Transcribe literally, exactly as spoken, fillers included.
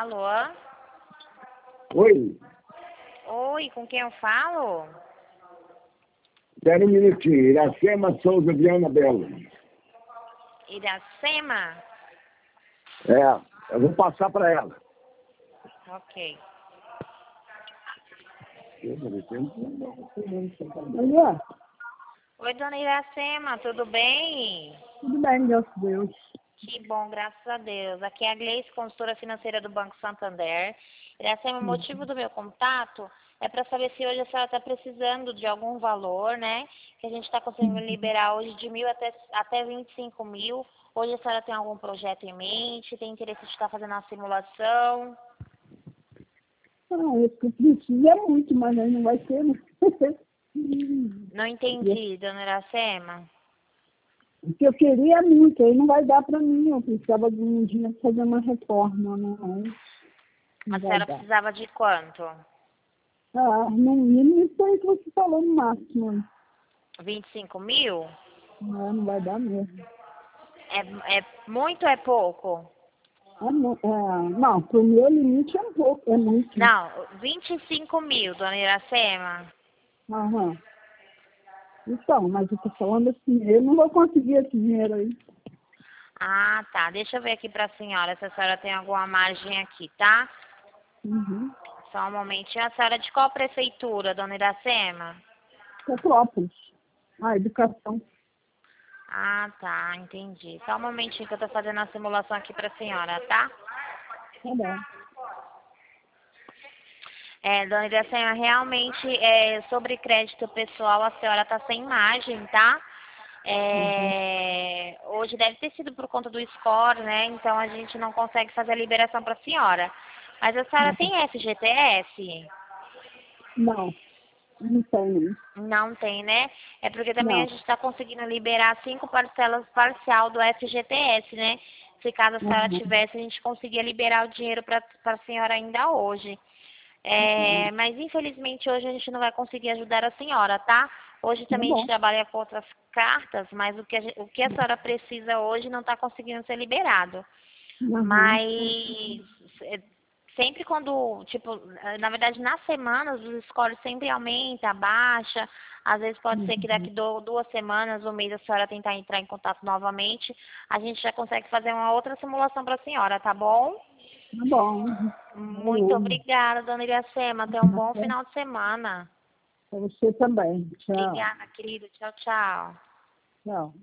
Alô? Oi, Oi, com quem eu falo? espera um minutinho. Iracema Souza Viana Belo. Iracema? É, eu vou passar para ela. Ok. Alô? Oi, dona Iracema, tudo bem? Tudo bem, graças a Deus. Que bom, graças a Deus. Aqui é a Gleice, consultora financeira do Banco Santander. Iracema, o motivo do meu contato é para saber se hoje a senhora está precisando de algum valor, né? Que a gente está conseguindo liberar hoje de mil até, até vinte e cinco mil. Hoje a senhora tem algum projeto em mente? Tem interesse de estar fazendo uma simulação? Ah, eu preciso é muito, mas aí não vai ser. Né? Não entendi, dona Iracema. O que eu queria é muito, aí não vai dar para mim. Eu precisava de um dinheiro para fazer uma reforma, não, não A vai senhora dar. precisava de quanto? Ah, no mínimo isso aí que você falou no máximo. vinte e cinco mil? Não, não vai dar mesmo. É, é muito ou é pouco? Ah, não, é, não, pro meu limite é um pouco, é muito. Não, vinte e cinco mil, dona Iracema. Aham. Então, mas eu tô falando assim, eu não vou conseguir esse dinheiro aí. Ah, tá. Deixa eu ver aqui pra senhora se a senhora tem alguma margem aqui, tá? Uhum. Só um momentinho. A senhora é de qual prefeitura, dona Iracema? Petrópolis. Ah, educação. Ah, tá. Entendi. Só um momentinho que eu tô fazendo a simulação aqui pra senhora, tá? Tá bom. É, dona Iracema, realmente, é, sobre crédito pessoal, a senhora tá sem margem, tá? É, hoje deve ter sido por conta do score, né? Então a gente não consegue fazer a liberação para a senhora. Mas a senhora tem F G T S? Não, não tem. Não tem, né? É porque também a Não. gente está conseguindo liberar cinco parcelas parcial do F G T S, né? Se caso a senhora Uhum. tivesse, a gente conseguia liberar o dinheiro para a senhora ainda hoje. É, Uhum. mas infelizmente hoje a gente não vai conseguir ajudar a senhora, tá? Hoje Tá também a gente bom. trabalha com outras cartas, mas o que a, gente- o que a senhora precisa hoje não está conseguindo ser liberado. Uhum. Mas é, sempre quando, tipo, na verdade nas semanas os scores sempre aumenta, baixa. Às vezes pode ser que daqui Uhum. do, duas semanas, um mês, a senhora tentar entrar em contato novamente. A gente já consegue fazer uma outra simulação para a senhora, tá bom? Tá bom. Muito Beleza. obrigada, dona Iracema. Tenha um bom final de semana. Pra você também. Tchau. Obrigada, querida. Tchau, tchau. Tchau.